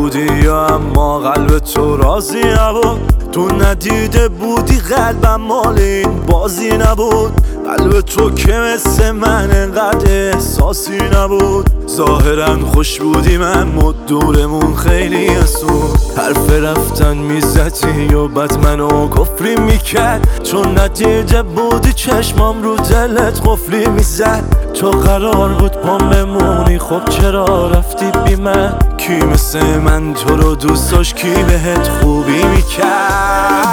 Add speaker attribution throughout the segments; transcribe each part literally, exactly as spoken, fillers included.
Speaker 1: بودی یا اما قلب تو راضی نبود. تو ندیده بودی قلبم مال این بازی نبود. قلب تو که مثل من انقدر احساسی نبود. ظاهرا خوش بودی من مد دورمون خیلی اسود. حرف رفتن میزدی و بعد منو کفری میکرد. چون ندیده بودی چشمام رو دلت قفلی میزد. تو قرار بود پام بمونی خب چرا رفتی بی من؟ کی مثل من تو رو دوست داشت کی بهت خوبی میکرد؟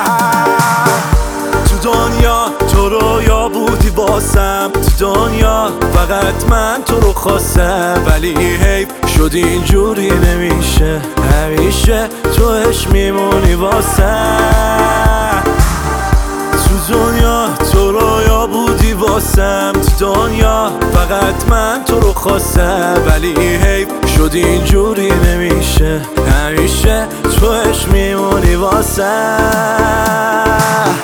Speaker 1: تو دنیا تو رو یا بودی باسم. تو دنیا فقط من تو رو خواستم. ولی حیف شد اینجوری نمیشه. همیشه تو عشق میمونی واسم. تو دنیا تو رو یا بودی واسم. تو دنیا فقط من تو رو خواستم. ولی حیف شد اینجوری نمیشه. همیشه تو عشق میمونی واسم.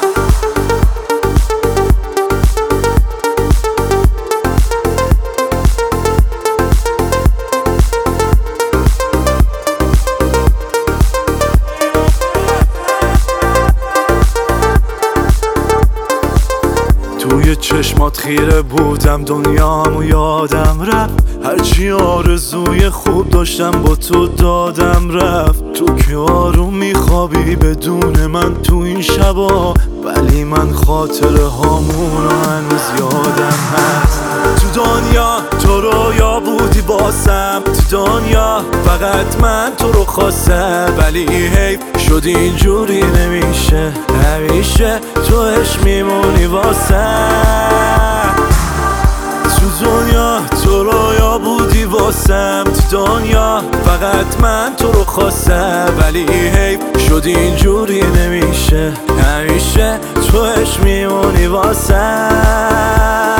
Speaker 1: توی چشمات خیره بودم دنیامو یادم رفت. هرچی آرزوی خوب داشتم با تو دادم رفت. تو که آروم میخوابی بدون من تو این شبا. ولی من خاطره هامونو هنوز یادم هست. تو دنیا تو رو یا بودی باسم. تو دنیا فقط من تو رو خواستم. ولی حیف شد اینجوری نمیشه. همیشه تو عشق میمونی واسم. تو دنیا تو رو یا بودی واسم. تو دنیا فقط من تو رو خواستم. ولی حیف شد اینجوری نمیشه. همیشه تو عشق میمونی واسم.